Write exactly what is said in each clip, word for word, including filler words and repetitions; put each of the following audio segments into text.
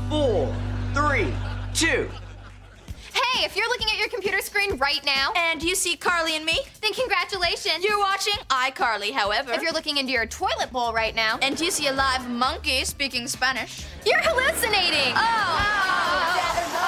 four, three, two. Hey, if you're looking at your computer screen right now and you see Carly and me, then congratulations. You're watching iCarly, however. If you're looking into your toilet bowl right now and you see a live monkey speaking Spanish, you're hallucinating. Oh. Oh.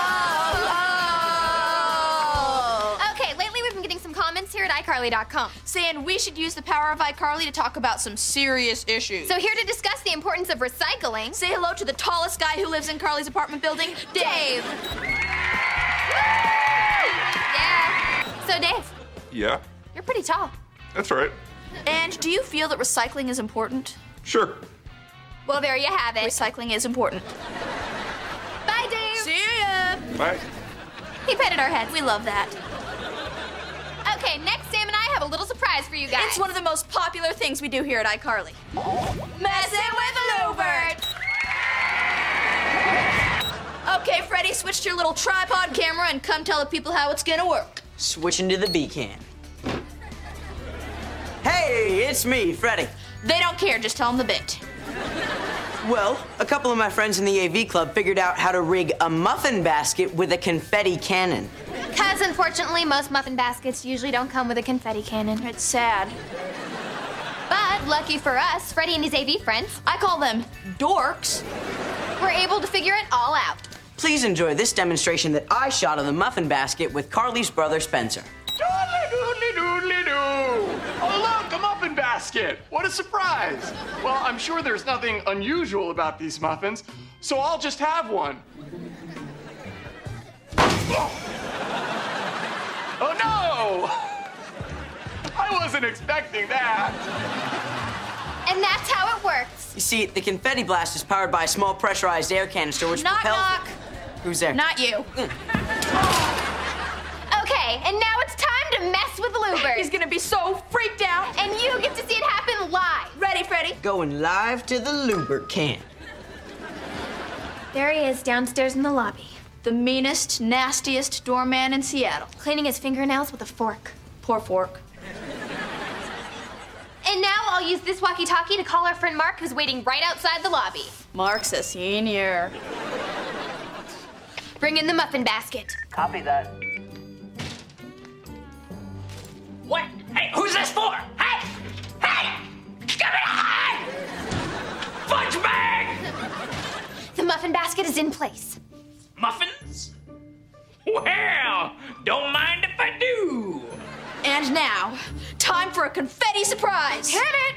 Oh. Oh. Okay, lately we've been getting some comments here at i carly dot com saying we should use the power of iCarly to talk about some serious issues. So here to discuss the importance of recycling, say hello to the tallest guy who lives in Carly's apartment building, Dave. Yeah. So, Dave. Yeah? You're pretty tall. That's right. And do you feel that recycling is important? Sure. Well, there you have it. Recycling is important. Bye, Dave. See ya. Bye. He petted our heads. We love that. Okay, next, Sam and I have a little surprise for you guys. It's one of the most popular things we do here at iCarly. Messing with Lubert. Okay, Freddie, switch to your little tripod camera and come tell the people how it's gonna work. Switching to the B-can. Hey, it's me, Freddie. They don't care, just tell them the bit. Well, a couple of my friends in the A V club figured out how to rig a muffin basket with a confetti cannon. Because unfortunately, most muffin baskets usually don't come with a confetti cannon. It's sad. But lucky for us, Freddie and his A V friends, I call them dorks, were able to figure it all out. Please enjoy this demonstration that I shot of the muffin basket with Carly's brother, Spencer. Doodly-doodly-doodly-doo! Oh, look, a muffin basket! What a surprise! Well, I'm sure there's nothing unusual about these muffins, so I'll just have one. Oh, oh no! I wasn't expecting that. And that's how it works. You see, the confetti blast is powered by a small pressurized air canister which knock, propels... knock. Who's there? Not you. Okay, and now it's time to mess with Lubert. He's gonna be so freaked out. And you get to see it happen live. Ready, Freddie? Going live to the Lubert can. There he is downstairs in the lobby. The meanest, nastiest doorman in Seattle. Cleaning his fingernails with a fork. Poor fork. And now I'll use this walkie-talkie to call our friend Mark, who's waiting right outside the lobby. Mark's a senior. Bring in the muffin basket. Copy that. What? Hey, who's this for? Hey! Hey! Give me a hand! Fudge bag! The muffin basket is in place. Muffins? Well, don't mind if I do. And now, time for a confetti surprise. Hit it!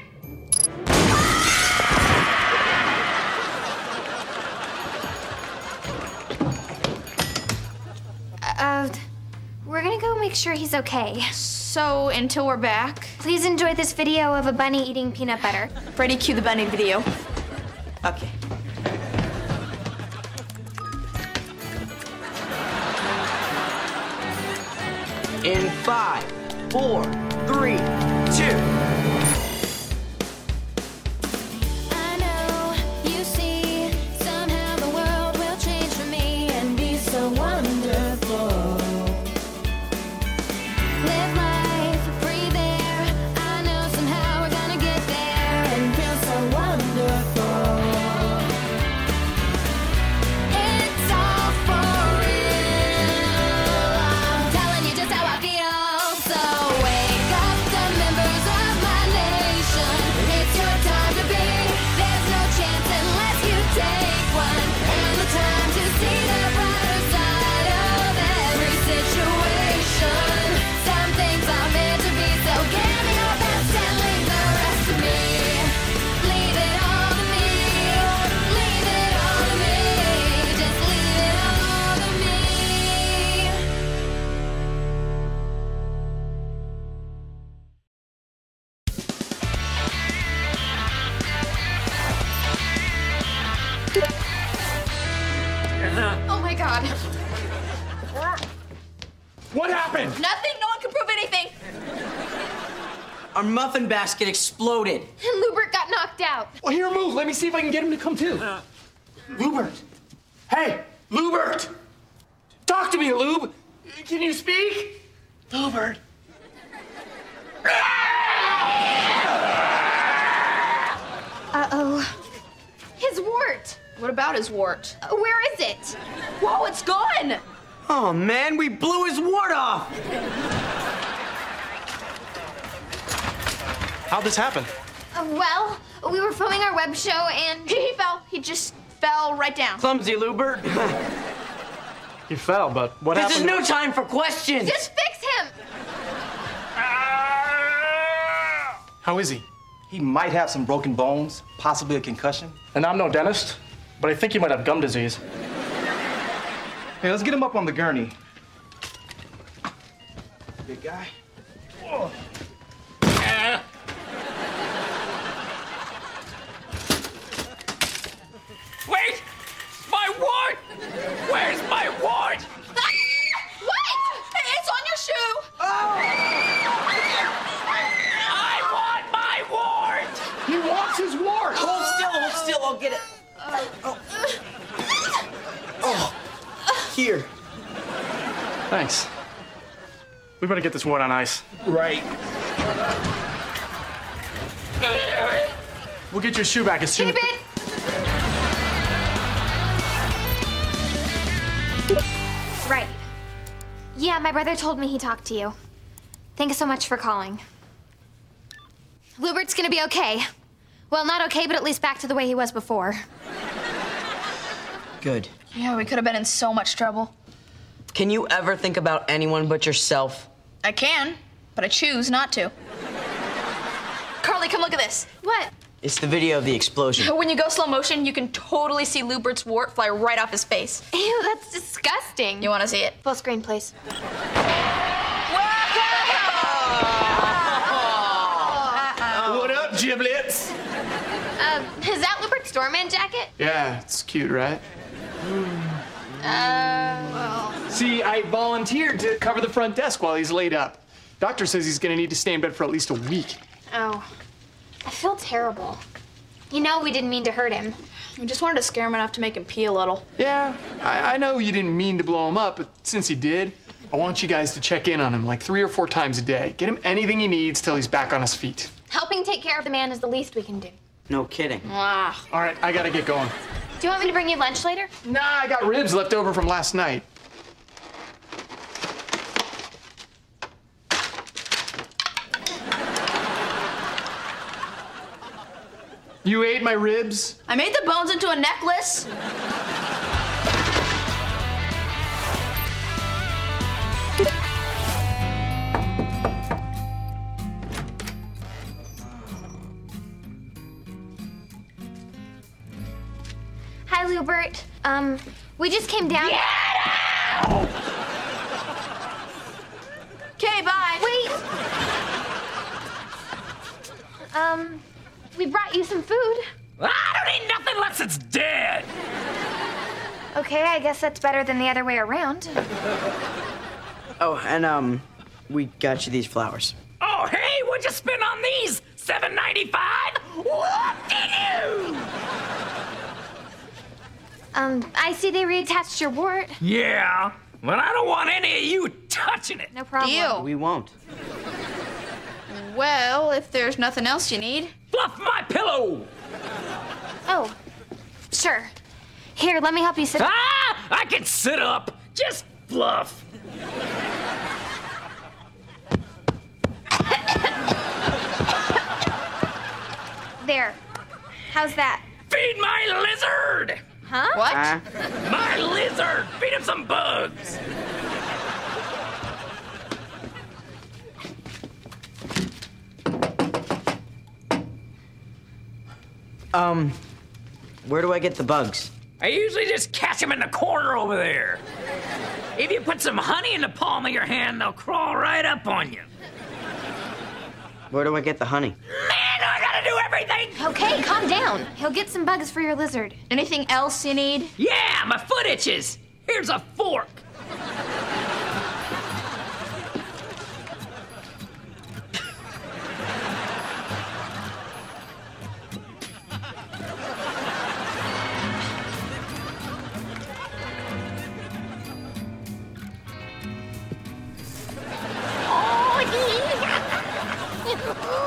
Uh, we're gonna go make sure he's okay. So, until we're back, please enjoy this video of a bunny eating peanut butter. Freddie, cue the bunny video. Okay. In five, four, three, two. I know, you see, somehow the world will change for me and be so wonderful. Live life, breathe air. I know somehow we're gonna get there and feel so wonderful. It's all for real. I'm telling you just how I feel. So wake up, the members of my nation. It's your time to be. There's no chance unless you take one. And the time to see the brighter side of every situation. Some things are meant to be, so give me your best and leave the rest to me. Leave it all to me. Leave it all to me. Just leave it all to me. Oh my god. What happened? Nothing, no one can prove anything. Our muffin basket exploded. And Lubert got knocked out. Well, here, move. Let me see if I can get him to come too. Lubert. Hey, Lubert. Talk to me, Lube. Can you speak? Lubert. Uh-oh. His wart. What about his wart? Uh, Where is it? Whoa, it's gone! Oh, man, we blew his wart off. How'd this happen? Uh, well, we were filming our web show and He fell. He just fell right down. Clumsy, Lubert. He fell, but what This happened? is no time for questions. just fix him. How is he? He might have some broken bones, possibly a concussion. And I'm no dentist, but I think he might have gum disease. Hey, let's get him up on the gurney. Big guy. Whoa. Wait! My wart! Where's my wart? What? It's on your shoe! I want my wart! He wants his wart! Hold still, hold still, I'll get it. Oh. Here. Thanks. We better get this wart on ice. Right. We'll get your shoe back as soon Keep as... it. Right. Yeah, my brother told me he talked to you. Thanks so much for calling. Lubert's gonna be okay. Well, not okay, but at least back to the way he was before. Good. Yeah, we could have been in so much trouble. Can you ever think about anyone but yourself? I can, but I choose not to. Carly, come look at this. What? It's the video of the explosion. When you go slow motion, you can totally see Lubert's wart fly right off his face. Ew, that's disgusting. You want to see it? Full screen, please. What up, giblets? Uh, is that Lubert's doorman jacket? Yeah, it's cute, right? Uh, well. See, I volunteered to cover the front desk while he's laid up. Doctor says he's gonna need to stay in bed for at least a week. Oh. I feel terrible. You know we didn't mean to hurt him. We just wanted to scare him enough to make him pee a little. Yeah, I, I know you didn't mean to blow him up, but since he did, I want you guys to check in on him like three or four times a day. Get him anything he needs till he's back on his feet. Helping take care of the man is the least we can do. No kidding. Ah. All right, I gotta get going. Do you want me to bring you lunch later? Nah, I got ribs left over from last night. You ate my ribs? I made the bones into a necklace. Hi, Lubert. Um, we just came down. Okay, bye. Wait. Um, we brought you some food. I don't eat nothing unless it's dead! Okay, I guess that's better than the other way around. Oh, and, um, we got you these flowers. Oh, hey, what'd you spend on these? seven ninety-five? Whoop-de-doo! Um, I see they reattached your wart. Yeah, but I don't want any of you touching it. No problem. Deal. We won't. Well, if there's nothing else you need. Fluff my pillow! Oh, sure. Here, let me help you sit. Ah! I can sit up. Just fluff. There. How's that? Feed my lizard! Huh? What? Uh, My lizard! Feed him some bugs! um, where do I get the bugs? I usually just catch them in the corner over there. If you put some honey in the palm of your hand, they'll crawl right up on you. Where do I get the honey? Man, I gotta do everything! Okay, calm down. He'll get some bugs for your lizard. Anything else you need? Yeah, my foot itches. Here's a fork.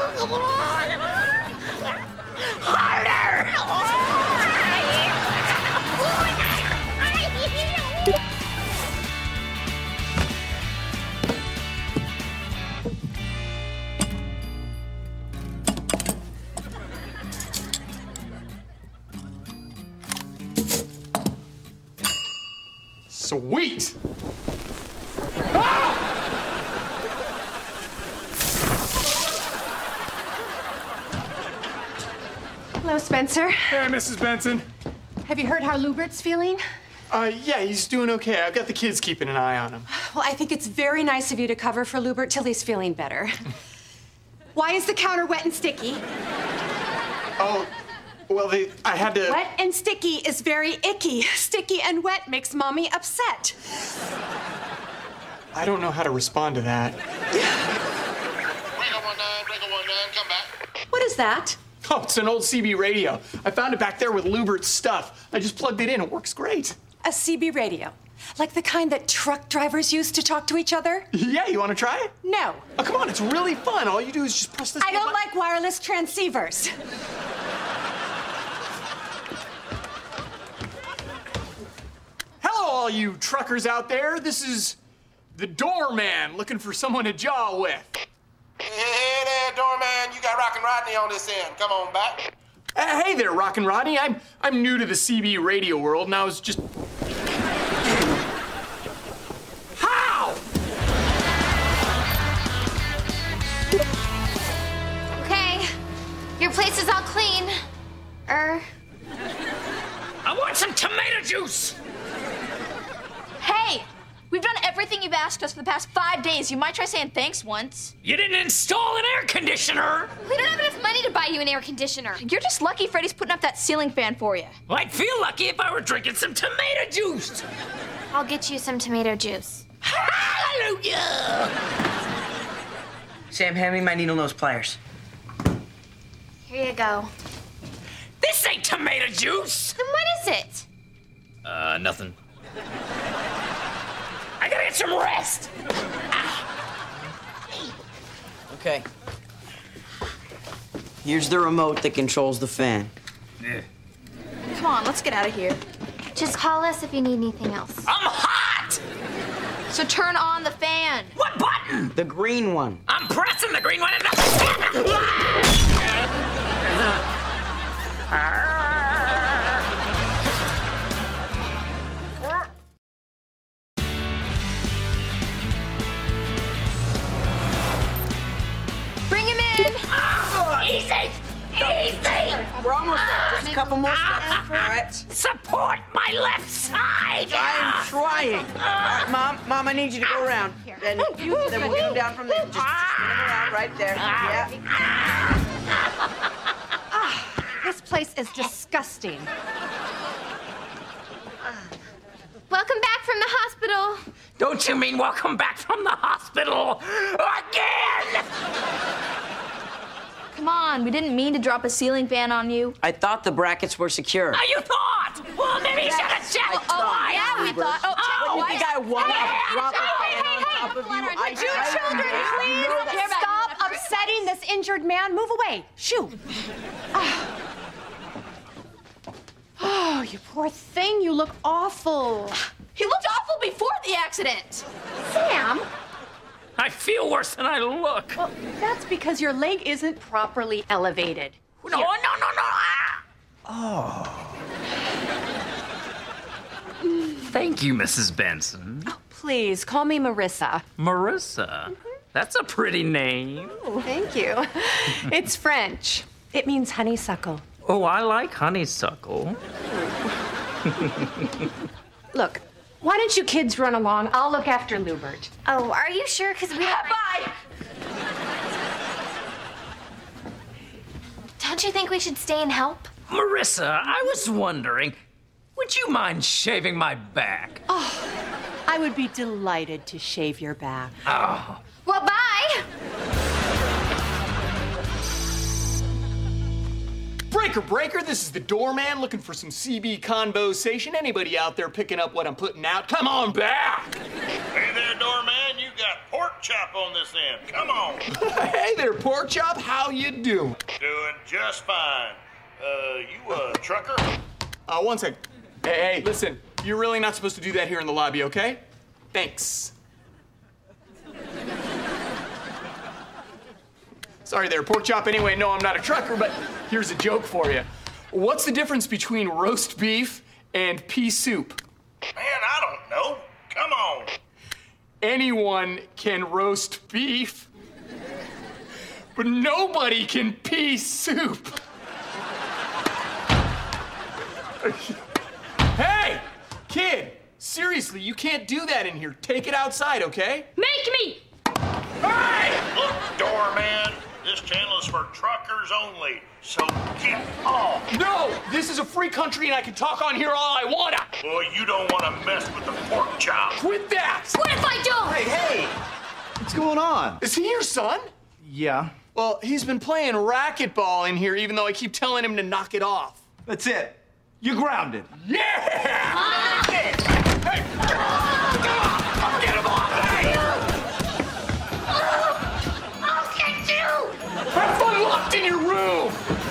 Harder! Sweet! Ah! Hello, Spencer. Hey, Missus Benson. Have you heard how Lubert's feeling? Uh, yeah, he's doing okay. I've got the kids keeping an eye on him. Well, I think it's very nice of you to cover for Lubert till he's feeling better. Why is the counter wet and sticky? Oh, well, they, I had to... Wet and sticky is very icky. Sticky and wet makes Mommy upset. I don't know how to respond to that. Breaker one nine, Breaker one nine, come back. What is that? Oh, it's an old C B radio. I found it back there with Lubert's stuff. I just plugged it in. It works great. A C B radio. Like the kind that truck drivers use to talk to each other? Yeah, you want to try it? No. Oh, come on, it's really fun. All you do is just press this I don't button. like wireless transceivers. Hello, all you truckers out there. This is the doorman looking for someone to jaw with. Hey there, doorman. You got Rockin' Rodney on this end. Come on back. Uh, hey there, Rockin' Rodney. I'm I'm new to the C B radio world, and I was just. How? Okay, your place is all clean. Er, I want some tomato juice. Hey, we've done everything you've asked us for the past five days. You might try saying thanks once. You didn't install an air conditioner. we don't have enough money to buy you an air conditioner. You're just lucky Freddy's putting up that ceiling fan for you. Well, I'd feel lucky if I were drinking some tomato juice. I'll get you some tomato juice. Hallelujah! Sam, hand me my needle nose pliers. Here you go. This ain't tomato juice. Then what is it? Uh, nothing. I gotta get some rest. Okay. Here's the remote that controls the fan. Yeah. Come on, let's get out of here. Just call us if you need anything else. I'm hot. So turn on the fan. What button? The green one. I'm pressing the green one and Bring him in. Easy! Easy! We're almost there. Just a couple more steps. All right. Support my left side! I'm trying. All right, Mom, Mom, I need you to go around. And you, then we'll get him down from there. Just, just spin him around right there. Yeah. This place is disgusting. Welcome back from the hospital. Don't you mean welcome back from the hospital again? Come on, we didn't mean to drop a ceiling fan on you. I thought the brackets were secure. Oh, you thought? Well, maybe you should have checked Oh, twice. yeah, we thought. Oh, check Oh, the You think I want to drop a fan on top of you? I Would you children please stop upsetting this injured man? Move away. Shoo. Ah. Oh, you poor thing. You look awful. He looked awful before the accident. Sam. I feel worse than I look. Well, that's because your leg isn't properly elevated. No, no, no, no. Ah. Thank you, Missus Benson. Oh, please, call me Marissa. Marissa. That's a pretty name. Oh, thank you. It's French. It means honeysuckle. Oh, I like honeysuckle. Look, why don't you kids run along? I'll look after Lubert. Oh, are you sure? Because we have... Bye. Don't you think we should stay and help? Marissa, I was wondering, would you mind shaving my back? I would be delighted to shave your back. Oh. Well, bye. Breaker, breaker, this is the doorman looking for some C B conversation. Anybody out there picking up what I'm putting out? Come on back! Hey there, doorman. You got pork chop on this end. Come on. Hey there, pork chop, how you doing? Doing just fine. Uh, you a trucker? Uh, one sec. Hey, hey, listen, you're really not supposed to do that here in the lobby, okay? Thanks. Sorry there, pork chop. Anyway, no, I'm not a trucker, but here's a joke for you. What's the difference between roast beef and pea soup? Man, I don't know. anyone can roast beef, but nobody can pea soup. Hey, kid, seriously, you can't do that in here. Take it outside, okay? Make me! Hey! Look, doorman, this channel is for truckers only, so keep off. No, this is a free country and I can talk on here all I wanna. Boy, you don't want to mess with the pork chop. Quit that! What if I don't? Hey, hey! What's going on? Is he your son? Yeah. Well, he's been playing racquetball in here even though I keep telling him to knock it off. That's it. You're grounded. Yeah! Hey! Hey! Get him off! Hey! I'll get you! Have fun locked in your room!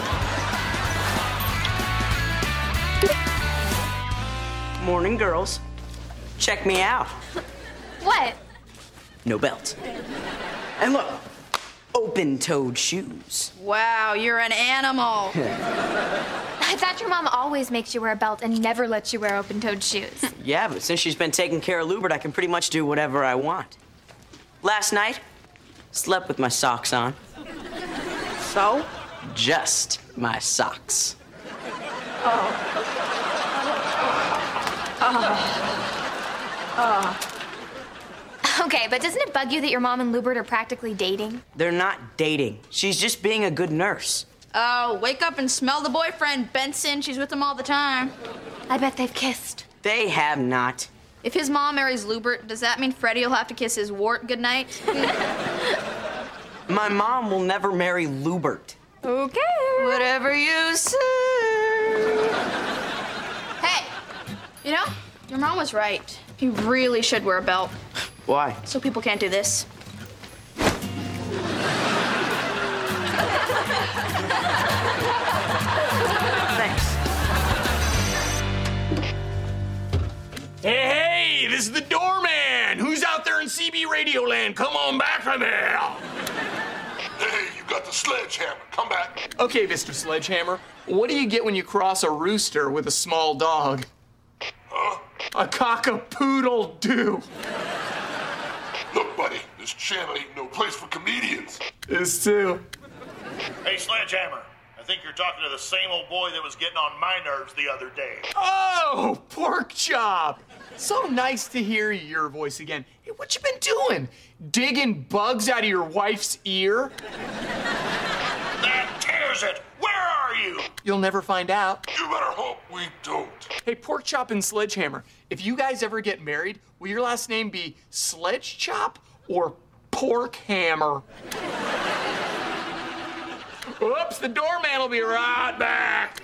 Morning, girls. Check me out. What? No belt. And look, open-toed shoes. Wow, you're an animal. I thought your mom always makes you wear a belt and never lets you wear open-toed shoes. Yeah, but since she's been taking care of Lubert, I can pretty much do whatever I want. Last night, slept with my socks on. So? Just my socks. Oh. Oh. Oh. Okay, but doesn't it bug you that your mom and Lubert are practically dating? They're not dating. She's just being a good nurse. Oh, wake up and smell the boyfriend, Benson. She's with him all the time. I bet they've kissed. They have not. If his mom marries Lubert, does that mean Freddie will have to kiss his wart goodnight? My mom will never marry Lubert. Okay. Whatever you say. Hey, you know, your mom was right. You really should wear a belt. Why? So people can't do this. Thanks. Hey, hey, this is the doorman. Who's out there in C B Radio Land? Come on back from there. Hey, you got the sledgehammer. Come back. Okay, Mister Sledgehammer, what do you get when you cross a rooster with a small dog? Huh? A cock-a-poodle-doo. Look, buddy, this channel ain't no place for comedians. This too. Hey, Sledgehammer, I think you're talking to the same old boy that was getting on my nerves the other day. Oh, pork chop. So nice to hear your voice again. Hey, what you been doing? Digging bugs out of your wife's ear? That tears it. Where are you? You'll never find out. You better hope we don't. Hey, Pork Chop and Sledgehammer, if you guys ever get married, will your last name be Sledge Chop or Pork Hammer? Oops, the doorman will be right back.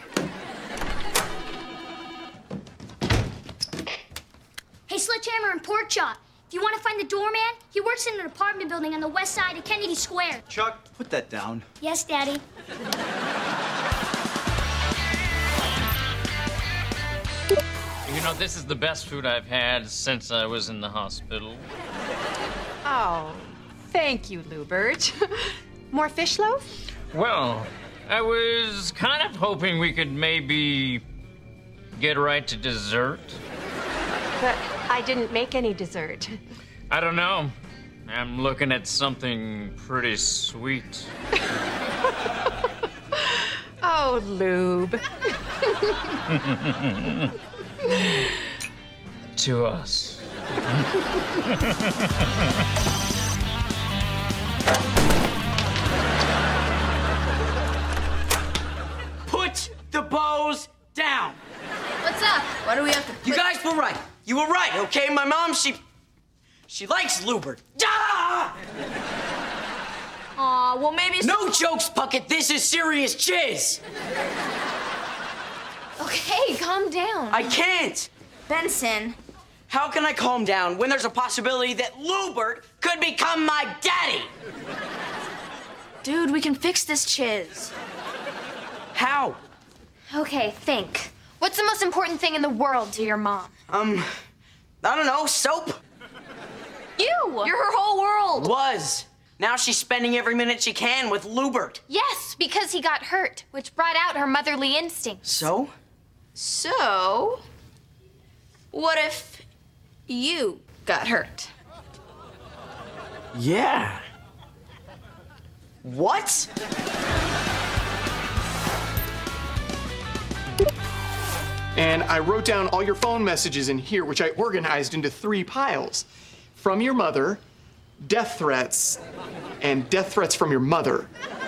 Hey, Sledgehammer and Pork Chop, if you want to find the doorman, he works in an apartment building on the west side of Kennedy Square. Chuck, put that down. Yes, Daddy. You know, this is the best food I've had since I was in the hospital. Oh, thank you, Lubert. More fish loaf? Well, I was kind of hoping we could maybe get right to dessert. But I didn't make any dessert. I don't know. I'm looking at something pretty sweet. Oh, Lube. To us. Put the bows down. What's up? Why do we have to put... You guys were right. You were right, okay? My mom, she... She likes Lubert. Ah! Aw, well, maybe... No jokes, Puckett. This is serious jizz. Okay, calm down. I can't. Benson. How can I calm down when there's a possibility that Lubert could become my daddy? Dude, we can fix this chiz. How? Okay, think. What's the most important thing in the world to your mom? Um, I don't know, soap? You! You're her whole world. Was. Now she's spending every minute she can with Lubert. Yes, because he got hurt, which brought out her motherly instincts. So? So, what if you got hurt? Yeah. What? And I wrote down all your phone messages in here, which I organized into three piles. From your mother, death threats, and death threats from your mother.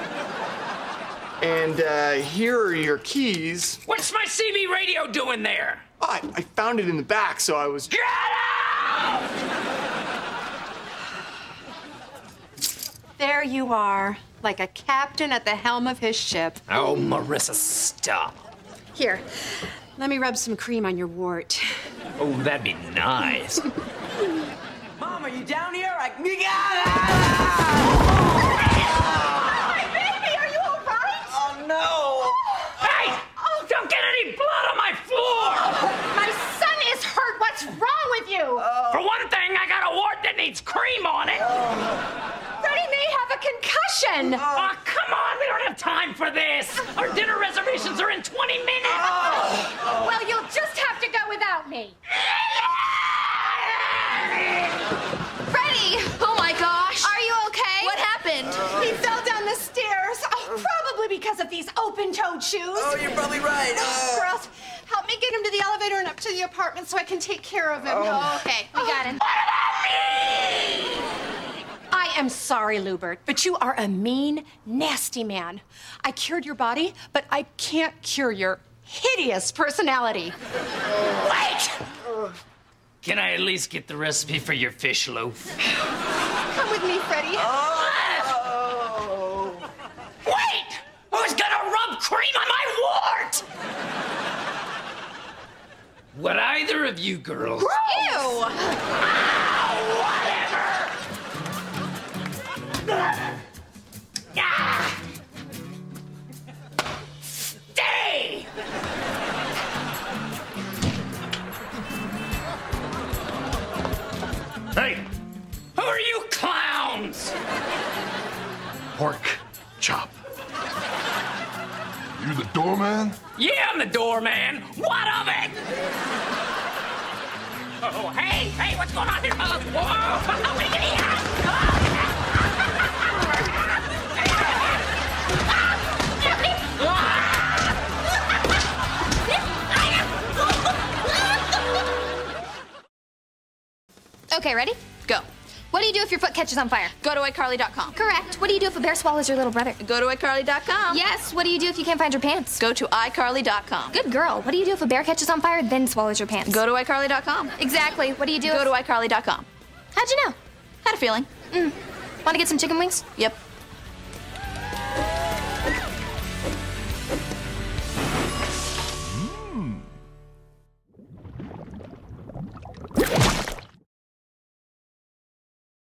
And uh, here are your keys. What's my C B radio doing there? Oh, I, I found it in the back, so I was... Get out! There you are, like a captain at the helm of his ship. Oh, Marissa, stop. Here, let me rub some cream on your wart. Oh, that'd be nice. Mom, are you down here? I... My baby, are you all right? Oh, no. Hey! Don't get any blood on my floor! My son is hurt. What's wrong with you? For one thing, I got a wart that needs cream on it. Freddie may have a concussion. Oh, come on, we don't have time for this. Our dinner reservations are in twenty minutes. Well, you'll just have to go without me. Freddie! Oh my gosh! Are you okay? What happened? He fell down the stairs. Oh, probably because of these open-toed shoes. Oh, you're probably right. Oh. Girls, help me get him to the elevator and up to the apartment so I can take care of him. Oh, okay, we got him. What about me? I am sorry, Lubert, but you are a mean, nasty man. I cured your body, but I can't cure your hideous personality. Wait! Can I at least get the recipe for your fish loaf? Come with me, Freddie. Oh. Wait! Who's gonna rub cream on my wart? Would either of you girls? Ew! Ah, whatever! Ah! Stay! Hey, Who are you clowns? pork chop. You the doorman? Yeah, I'm the doorman. What of it? Oh, hey, hey, what's going on here? Uh, whoa, how many can he have? Okay, ready? Go. What do you do if your foot catches on fire? Go to iCarly dot com. Correct. What do you do if a bear swallows your little brother? Go to iCarly dot com. Yes. What do you do if you can't find your pants? Go to iCarly dot com. Good girl. What do you do if a bear catches on fire then swallows your pants? Go to iCarly dot com. Exactly. What do you do Go if... to iCarly dot com. How'd you know? Had a feeling. Mm. Want to get some chicken wings? Yep.